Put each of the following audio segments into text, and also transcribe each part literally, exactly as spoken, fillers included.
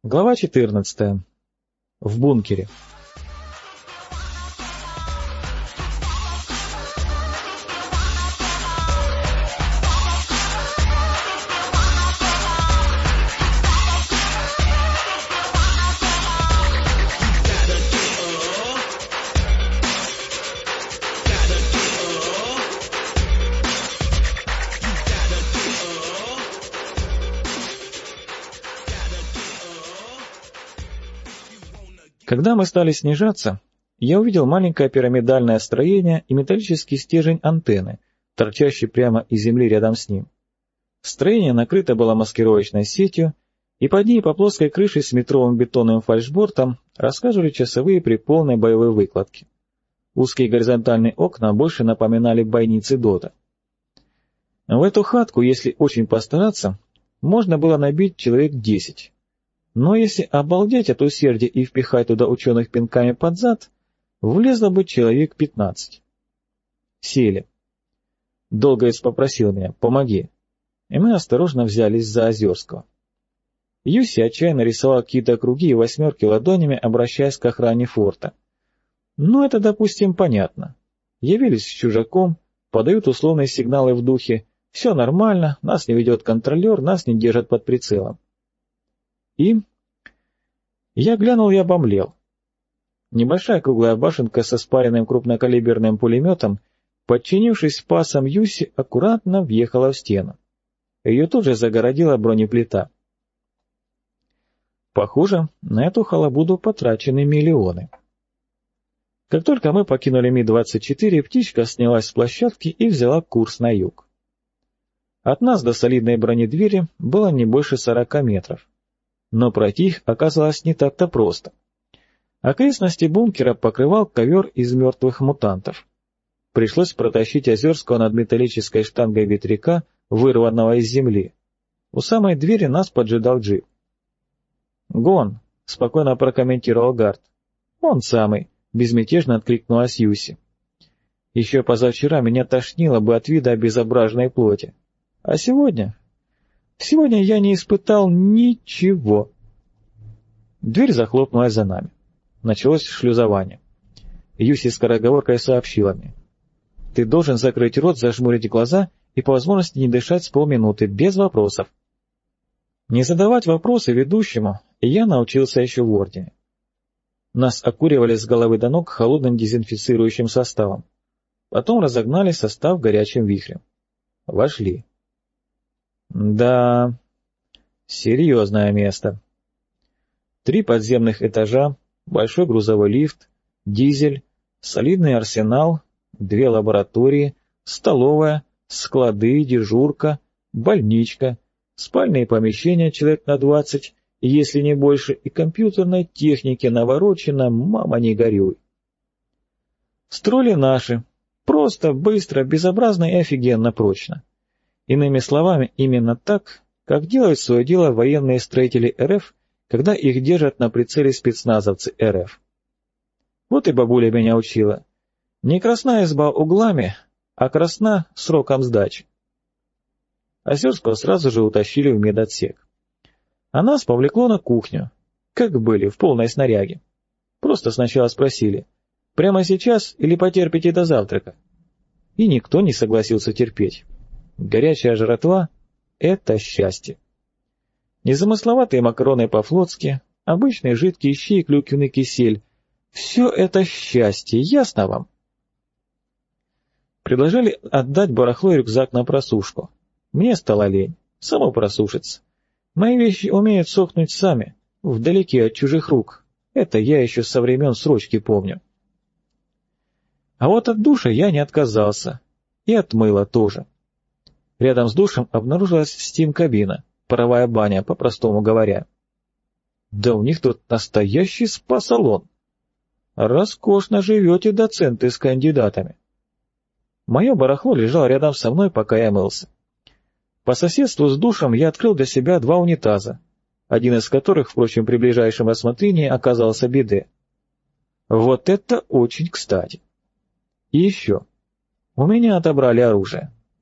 Глава четырнадцатая. В бункере. Когда мы стали снижаться, я увидел маленькое пирамидальное строение и металлический стержень антенны, торчащий прямо из земли рядом с ним. Строение накрыто было маскировочной сетью, и под ней по плоской крыше с метровым бетонным фальшбортом рассказывали часовые при полной боевой выкладке. Узкие горизонтальные окна больше напоминали бойницы ДОТа. В эту хатку, если очень постараться, можно было набить человек десять. Но если обалдеть от усердия и впихать туда ученых пинками под зад, влезло бы человек пятнадцать. Сели. Долгоец попросил меня: «Помоги». И мы осторожно взялись за Озерского. Юси отчаянно рисовал какие-то круги и восьмерки ладонями, обращаясь к охране форта. Ну, это, допустим, понятно. Явились с чужаком, подают условные сигналы в духе: «Все нормально, нас не ведет контролер, нас не держат под прицелом». И я глянул и обомлел. Небольшая круглая башенка со спаренным крупнокалиберным пулеметом, подчинившись пасам Юси, аккуратно въехала в стену. Ее тут же загородила бронеплита. Похоже, на эту халабуду потрачены миллионы. Как только мы покинули Ми двадцать четыре, птичка снялась с площадки и взяла курс на юг. От нас до солидной бронедвери было не больше сорока метров. Но пройти их оказалось не так-то просто. Окрестности бункера покрывал ковер из мертвых мутантов. Пришлось протащить Озерского над металлической штангой ветряка, вырванного из земли. У самой двери нас поджидал джип. «Гон», — спокойно прокомментировал Гард. «Он самый», — безмятежно откликнулась Юси. «Еще позавчера меня тошнило бы от вида обезображенной плоти. А сегодня...» Сегодня я не испытал ничего. Дверь захлопнулась за нами. Началось шлюзование. Юси скороговоркой сообщила мне: «Ты должен закрыть рот, зажмурить глаза и по возможности не дышать с полминуты, без вопросов». Не задавать вопросы ведущему я научился еще в Ордене. Нас окуривали с головы до ног холодным дезинфицирующим составом. Потом разогнали состав горячим вихрем. Вошли. Да, серьезное место. Три подземных этажа, большой грузовой лифт, дизель, солидный арсенал, две лаборатории, столовая, склады, дежурка, больничка, спальные помещения человек на двадцать, если не больше, и компьютерной техники наворочено, мама не горюй. Строили наши, просто, быстро, безобразно и офигенно прочно. Иными словами, именно так, как делают свое дело военные строители РФ, когда их держат на прицеле спецназовцы РФ. Вот и бабуля меня учила. Не красна изба углами, а красна сроком сдачи. Озерского сразу же утащили в медотсек. А нас повлекло на кухню, как были, в полной снаряге. Просто сначала спросили: «Прямо сейчас или потерпите до завтрака?» И никто не согласился терпеть. Горячая жратва — это счастье. Незамысловатые макароны по-флотски, обычные жидкие щи и клюквенный кисель — все это счастье, ясно вам? Предложили отдать барахло и рюкзак на просушку. Мне стало лень, само просушится. Мои вещи умеют сохнуть сами, вдалеке от чужих рук. Это я еще со времен срочки помню. А вот от душа я не отказался. И от мыла тоже. Рядом с душем обнаружилась стим-кабина, паровая баня, по-простому говоря. Да у них тут настоящий спа-салон. Роскошно живете, доценты с кандидатами. Мое барахло лежало рядом со мной, пока я мылся. По соседству с душем я открыл для себя два унитаза, один из которых, впрочем, при ближайшем рассмотрении оказался биде. Вот это очень кстати. И еще. У меня отобрали оружие.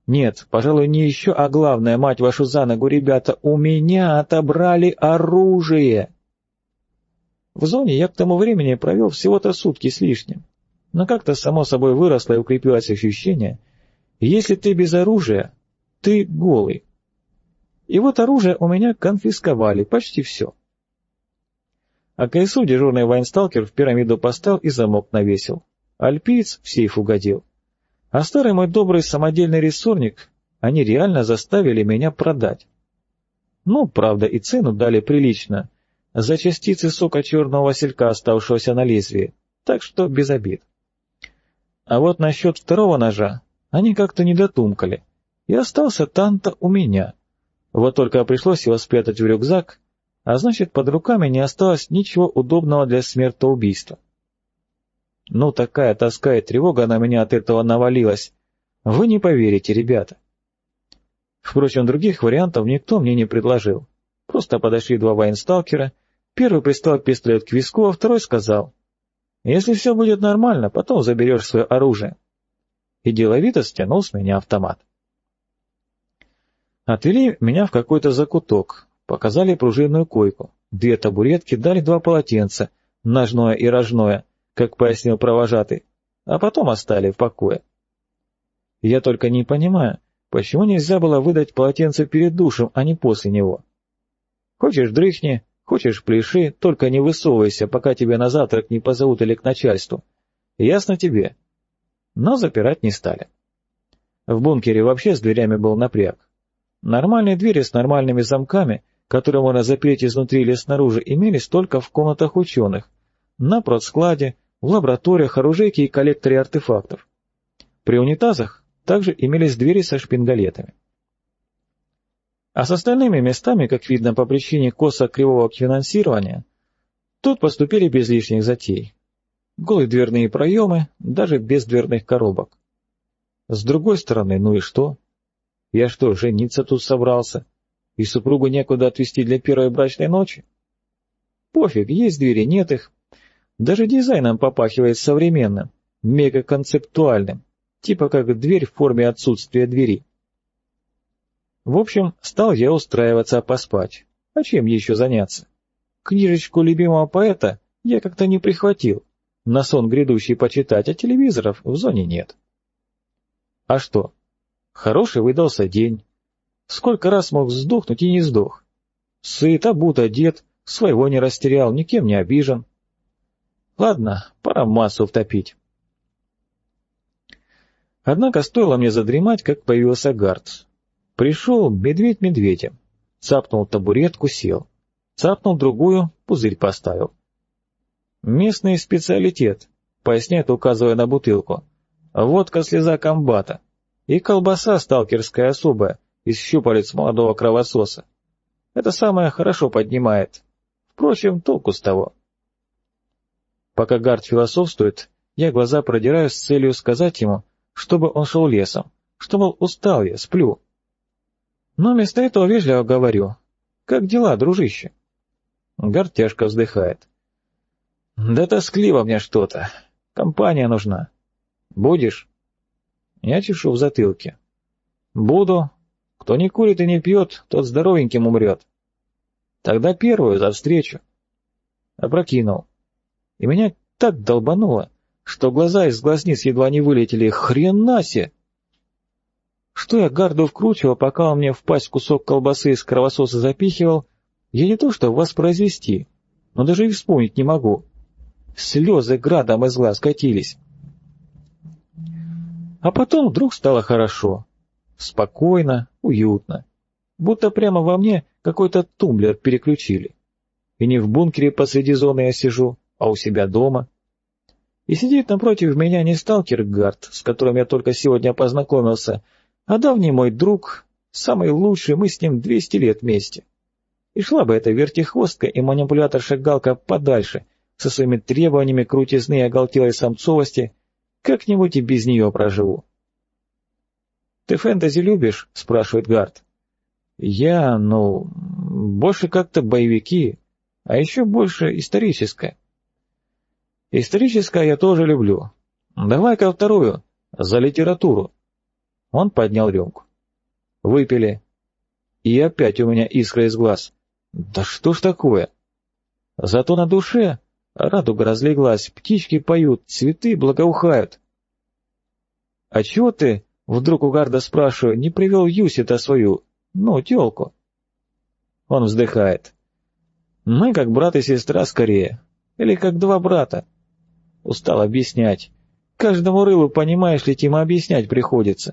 Нет, пожалуй, не еще, а главное, мать вашу за ногу, ребята, у меня отобрали оружие. В зоне я к тому времени провел всего-то сутки с лишним, но как-то само собой выросло и укрепилось ощущение, если ты без оружия, ты голый. И вот оружие у меня конфисковали, почти все. А КСУ дежурный военсталкер в пирамиду поставил и замок навесил. Альпиец в сейф угодил. А старый мой добрый самодельный рессорник они реально заставили меня продать. Ну, правда, и цену дали прилично, за частицы сока черного василька, оставшегося на лезвии, так что без обид. А вот насчет второго ножа они как-то не дотумкали, и остался танто у меня. Вот только пришлось его спрятать в рюкзак, а значит, под руками не осталось ничего удобного для смертоубийства. Ну, такая тоска и тревога на меня от этого навалилась. Вы не поверите, ребята. Впрочем, других вариантов никто мне не предложил. Просто подошли два военсталкера, первый приставил пистолет к виску, а второй сказал: «Если все будет нормально, потом заберешь свое оружие». И деловито стянул с меня автомат. Отвели меня в какой-то закуток, показали пружинную койку, две табуретки, дали два полотенца, ножное и рожное, как пояснил провожатый, а потом оставили в покое. Я только не понимаю, почему нельзя было выдать полотенце перед душем, а не после него. Хочешь дрыхни, хочешь пляши, только не высовывайся, пока тебя на завтрак не позовут или к начальству. Ясно тебе? Но запирать не стали. В бункере вообще с дверями был напряг. Нормальные двери с нормальными замками, которые можно запереть изнутри или снаружи, имелись только в комнатах ученых, на продскладе, в лабораториях, оружейке и коллекторе артефактов. При унитазах также имелись двери со шпингалетами. А с остальными местами, как видно по причине косо-кривого финансирования, тут поступили без лишних затей. Голые дверные проемы, даже без дверных коробок. С другой стороны, ну и что? Я что, жениться тут собрался? И супругу некуда отвезти для первой брачной ночи? Пофиг, есть двери, нет их. Даже дизайном попахивает современным, мегаконцептуальным, типа как дверь в форме отсутствия двери. В общем, стал я устраиваться поспать. А чем еще заняться? Книжечку любимого поэта я как-то не прихватил, на сон грядущий почитать, а телевизоров в зоне нет. А что? Хороший выдался день. Сколько раз мог сдохнуть и не сдох. Сыт, обут, одет, своего не растерял, никем не обижен. Ладно, пора массу втопить. Однако стоило мне задремать, как появился Гард. Пришел медведь медведем. Цапнул табуретку, сел. Цапнул другую, пузырь поставил. «Местный специалитет», — поясняет, указывая на бутылку. «Водка слеза комбата. И колбаса сталкерская особая, из щупалец молодого кровососа. Это самое хорошо поднимает. Впрочем, толку с того». Пока Гард философствует, я глаза продираю с целью сказать ему, чтобы он шел лесом, что, мол, устал я, сплю. Но вместо этого вежливо говорю: «Как дела, дружище?» Гард тяжко вздыхает. «Да тоскливо мне что-то. Компания нужна. Будешь?» Я чешу в затылке. «Буду. Кто не курит и не пьет, тот здоровеньким умрет. Тогда первую за встречу». Опрокинул. И меня так долбануло, что глаза из глазниц едва не вылетели. Хрена себе! Что я Гарду вкручивал, пока он мне в пасть кусок колбасы из кровососа запихивал, я не то что воспроизвести, но даже и вспомнить не могу. Слезы градом из глаз катились. А потом вдруг стало хорошо. Спокойно, уютно. Будто прямо во мне какой-то тумблер переключили. И не в бункере посреди зоны я сижу, а у себя дома. И сидит напротив меня не сталкер Гард, с которым я только сегодня познакомился, а давний мой друг, самый лучший, мы с ним двести лет вместе. И шла бы эта вертихвостка и манипулятор-шагалка подальше, со своими требованиями крутизны и оголтелой самцовости, как-нибудь и без нее проживу. «Ты фэнтези любишь?» — спрашивает Гард. «Я, ну, больше как-то боевики, а еще больше историческое». «Историческое я тоже люблю. Давай-ка вторую, за литературу». Он поднял рюмку. Выпили. И опять у меня искра из глаз. Да что ж такое? Зато на душе радуга разлеглась, птички поют, цветы благоухают. А чего ты, вдруг у Гарда спрашиваю, не привел Юси-то свою, ну, тёлку? Он вздыхает. Мы как брат и сестра скорее, или как два брата. Устал объяснять. Каждому рылу, понимаешь ли, Тима, объяснять приходится.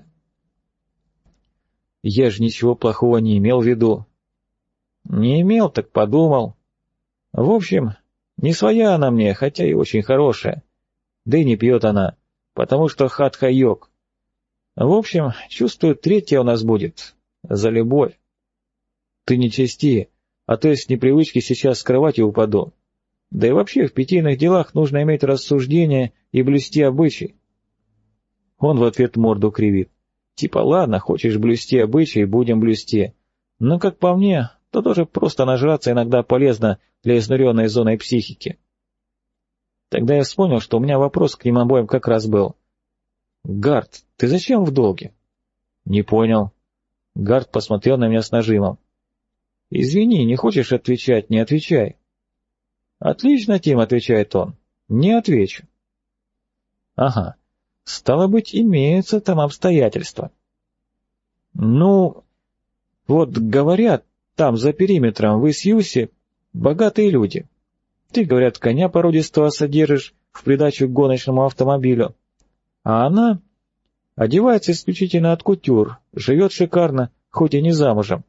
Я же ничего плохого не имел в виду. Не имел, так подумал. В общем, не своя она мне, хотя и очень хорошая. Да и не пьет она, потому что хатха-йог. В общем, чувствую, третья у нас будет. За любовь. Ты не чести, а то я с непривычки сейчас с кровати упаду. Да и вообще в питейных делах нужно иметь рассуждение и блюсти обычай. Он в ответ морду кривит. Типа, ладно, хочешь блюсти обычаи, будем блюсти. Но, как по мне, то тоже просто нажраться иногда полезно для изнуренной зоной психики. Тогда я вспомнил, что у меня вопрос к ним обоим как раз был. «Гард, ты зачем в долге?» «Не понял». Гард посмотрел на меня с нажимом. «Извини, не хочешь отвечать, не отвечай». «Отлично, Тим», — отвечает он. «Не отвечу». «Ага, стало быть, имеются там обстоятельства». «Ну, вот говорят, там за периметром вы с Юси богатые люди. Ты, говорят, коня породистого содержишь в придачу к гоночному автомобилю. А она одевается исключительно от кутюр, живет шикарно, хоть и не замужем».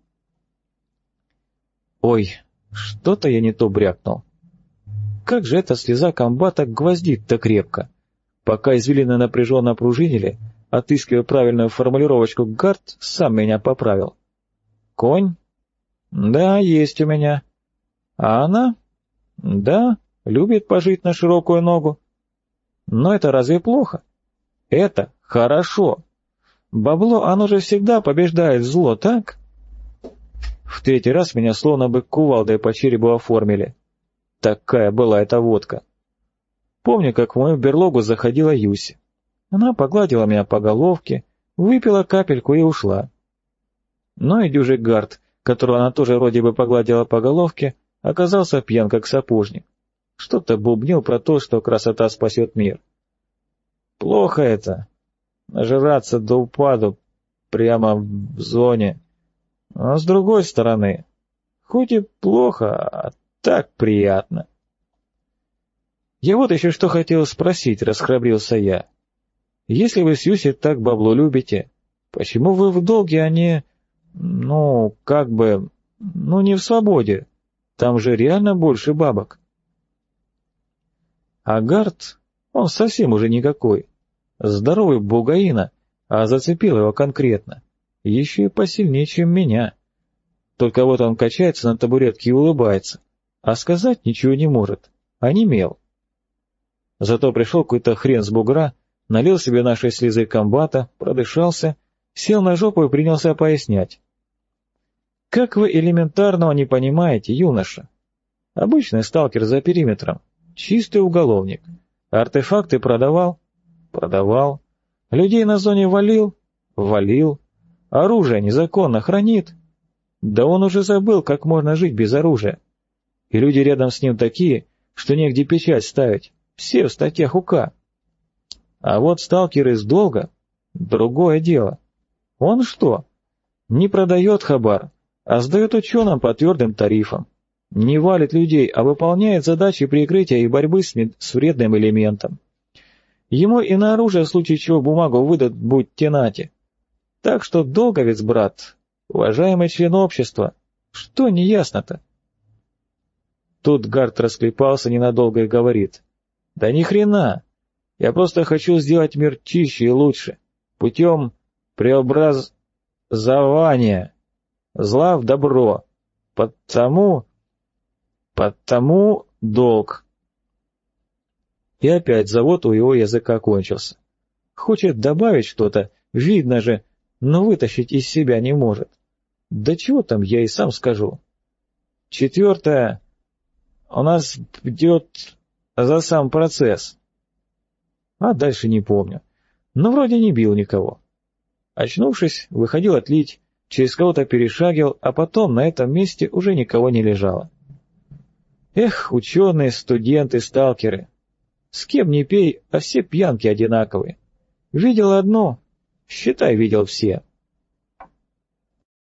Ой, что-то я не то брякнул. Как же эта слеза комбата гвоздит-то крепко. Пока извилины напряженно пружинили, отыскивая правильную формулировочку, Гард сам меня поправил. «Конь? Да, есть у меня. А она? Да, любит пожить на широкую ногу. Но это разве плохо? Это хорошо. Бабло, оно же всегда побеждает зло, так?» В третий раз меня словно бы кувалдой по черепу оформили. Такая была эта водка. Помню, как в мою берлогу заходила Юси. Она погладила меня по головке, выпила капельку и ушла. Но и дюжий Гард, которого она тоже вроде бы погладила по головке, оказался пьян как сапожник. Что-то бубнил про то, что красота спасет мир. Плохо это. Нажираться до упаду прямо в зоне. А с другой стороны, хоть и плохо, а так приятно. Я вот еще что хотел спросить, расхрабрился я. Если вы с Юси так бабло любите, почему вы в долге, а не, ну, как бы, ну, не в свободе? Там же реально больше бабок. А Гард, он совсем уже никакой. Здоровый бугаина, а зацепил его конкретно. Еще и посильнее, чем меня. Только вот он качается на табуретке и улыбается, а сказать ничего не может, онемел. Зато пришел какой-то хрен с бугра, налил себе нашей слезы комбата, продышался, сел на жопу и принялся пояснять. Как вы элементарного не понимаете, юноша? Обычный сталкер за периметром, чистый уголовник. Артефакты продавал? Продавал. Людей на зоне валил? Валил. Оружие незаконно хранит? Да он уже забыл, как можно жить без оружия. И люди рядом с ним такие, что негде печать ставить. Все в статьях УК. А вот сталкер из долга — другое дело. Он что? Не продает хабар, а сдает ученым по твердым тарифам. Не валит людей, а выполняет задачи прикрытия и борьбы с, мед... с вредным элементом. Ему и на оружие в случае чего бумагу выдадут, будь тенати. Так что долговец, брат, уважаемый член общества, что неясно-то? Тут Гард расклепался ненадолго и говорит. Да ни хрена, я просто хочу сделать мир чище и лучше, путем преобразования зла в добро, потому, потому долг. И опять завод у его языка кончился. Хочет добавить что-то, видно же, но вытащить из себя не может. Да чего там, я и сам скажу. Четвертое. У нас идет за сам процесс. А дальше не помню. Но вроде не бил никого. Очнувшись, выходил отлить, через кого-то перешагивал, а потом на этом месте уже никого не лежало. Эх, ученые, студенты, сталкеры. С кем не пей, а все пьянки одинаковые. Видел одно, считай, видел все.